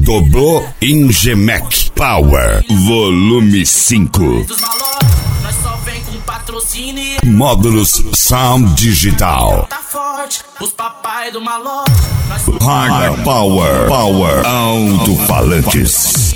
Doblô Ingemec Power Volume 5. Módulos Sound Digital. Hard Power Alto-falantes.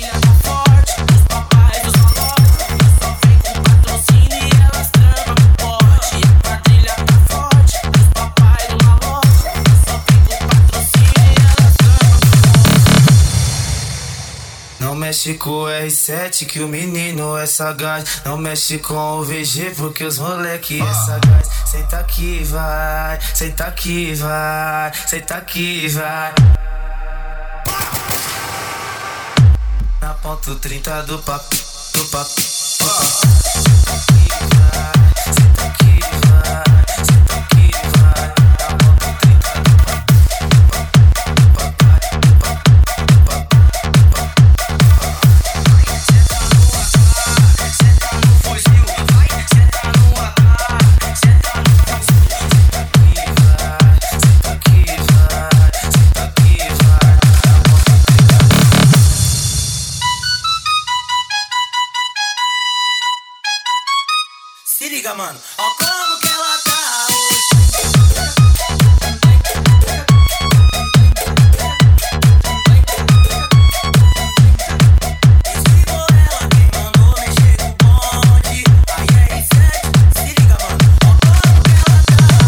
Não mexe com o R7 que o menino é sagaz. Não mexe com o VG porque os moleque é sagaz. Senta aqui, vai, senta aqui, vai, senta aqui, vai. Na ponto 30 do papo, do papo, do papo. Senta aqui, vai, senta aqui, vai. Na ponto 30 do papo. Se liga, mano, ó como que ela tá hoje. Esquivou ela, quem mandou mexer com o bonde. Aí R7, se liga, mano, ó como que ela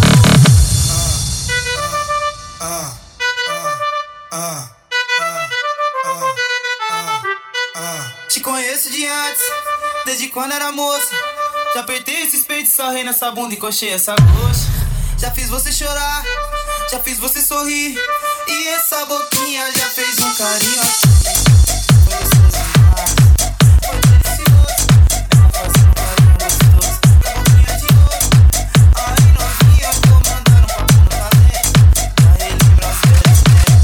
tá. Te conheço de antes, desde quando era moça. Já apertei esses peitos, sarrei nessa bunda e encoxei essa coxa. Já fiz você chorar, já fiz você sorrir. E essa boquinha já fez um carinho aqui. Foi gostoso, foi delicioso. Ela fazendo um carinho gostoso. A boquinha de ouro. Aí novinha, eu tô mandando papo no talento. Pra relembrar as velhas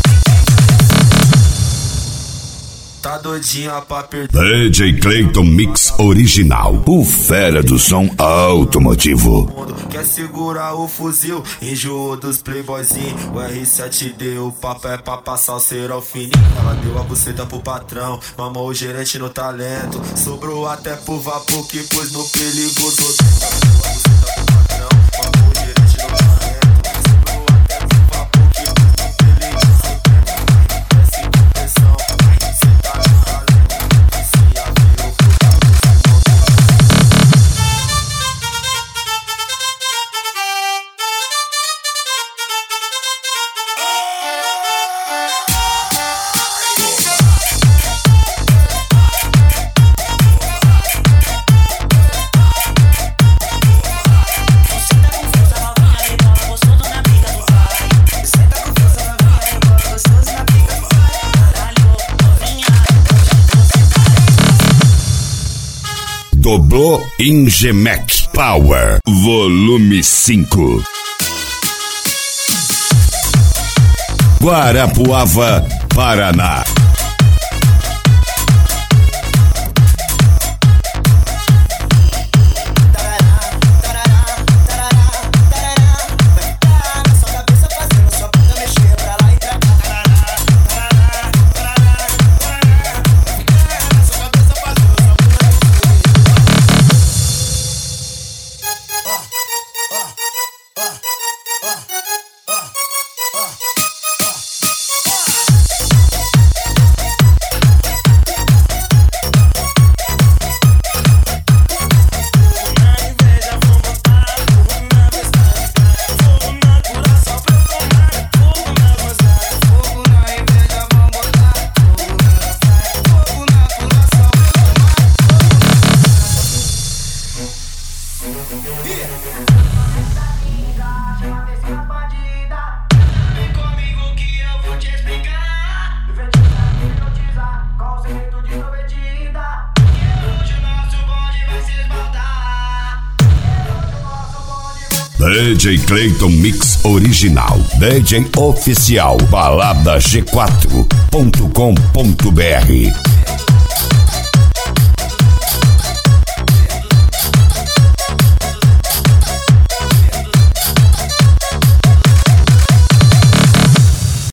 tá doidinha pra perder. DJ Clayton Mix Original, o fera do som automotivo. Quer segurar o fuzil, enjoou dos playboyzinhos. O R7 deu, o papo é pra passar o cerol fininho. Ela deu a buceta pro patrão, mamou o gerente no talento. Sobrou até pro vapor que pôs no perigoso. Deu a buceta pro patrão, mamou o gerente no talento. Sobrou até pro vapor que pôs no perigoso. Desce com pressão, cê tá no talento. Se a virou pro Doblô Ingemec Power Volume 5. Guarapuava, Paraná. Vem comigo que eu vou te explicar. Qual o segredo de prometida? Hoje o nosso bonde vai se esbaldar. DJ Clayton Mix Original, DJ Oficial, balada G4.com.br.